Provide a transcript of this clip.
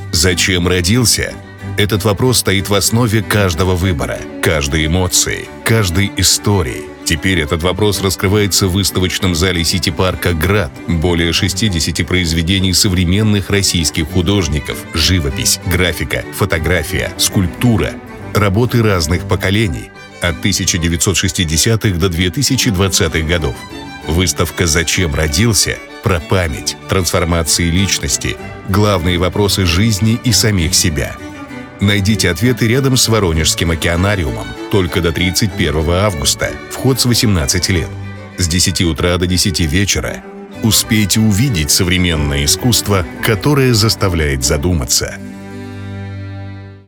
Зачем родился? Этот вопрос стоит в основе каждого выбора, каждой эмоции, каждой истории. Теперь этот вопрос раскрывается в выставочном зале Сити-парка «Град». Более 60 произведений современных российских художников, живопись, графика, фотография, скульптура, работы разных поколений, от 1960-х до 2020-х годов. Выставка «Зачем родился?» про память, трансформации личности, главные вопросы жизни и самих себя. Найдите ответы рядом с Воронежским океанариумом. Только до 31 августа. Вход с 18 лет. С 10 утра до 10 вечера. Успейте увидеть современное искусство, которое заставляет задуматься.